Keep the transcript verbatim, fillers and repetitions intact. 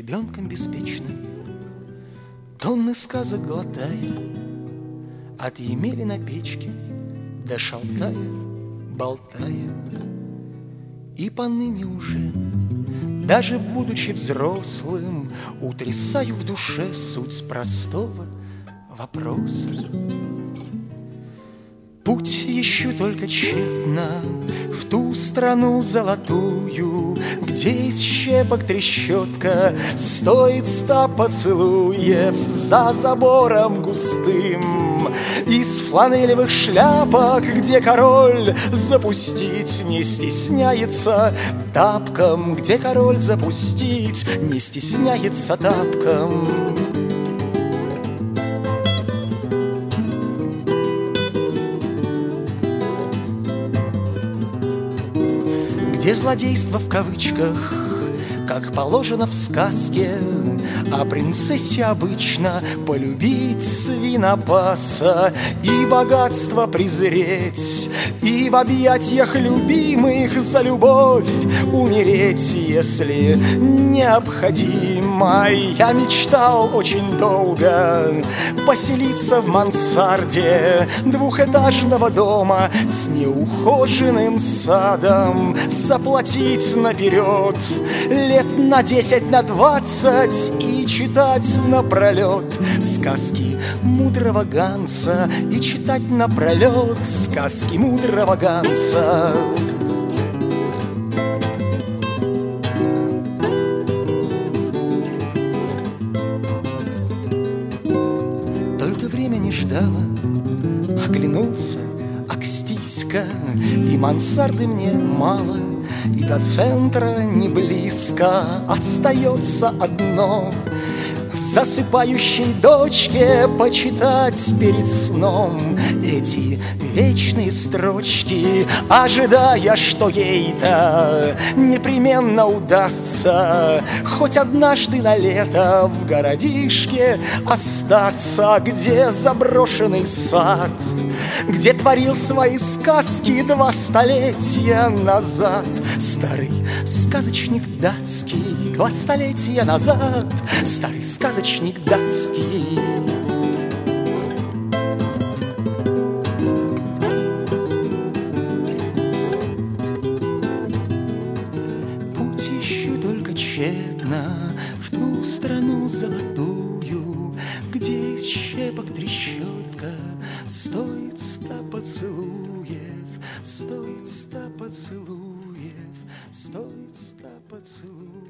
ребенком беспечным, тонны сказок глотая, от Емели на печке до Шалтая болтая. И поныне уже, даже будучи взрослым, утрясаю в душе суть простого вопроса. Путь ищу только тщетно в ту страну золотую, где из щепок трещотка стоит ста поцелуев за забором густым, из фланелевых шляпок, где король запустить не стесняется тапком, где король запустить не стесняется тапком. Где злодейство в кавычках, как положено в сказке, а принцессе обычно полюбить свинопаса и богатство презреть, и в объятиях любимых за любовь умереть, если необходимо. Я мечтал очень долго поселиться в мансарде двухэтажного дома с неухоженным садом, заплатить наперед лет на десять, на двадцать и читать напролет сказки мудрого Ганса, и читать напролет сказки мудрого Ганса. Только время не ждало, оглянулся Акстиська, и мансарды мне мало, и до центра не близко. Остается одно — засыпающей дочке почитать перед сном эти вечные строчки, ожидая, что ей-то непременно удастся хоть однажды на лето в городишке остаться, где заброшенный сад, где творил свои сказки два столетия назад старый сказочник датский. Два столетия назад старый сказочник датский. Путь ищу только тщетно в ту страну золотую, где из щепок трещотка стоит ста поцелуев, стоит ста поцелуев, стоит ста поцелуев.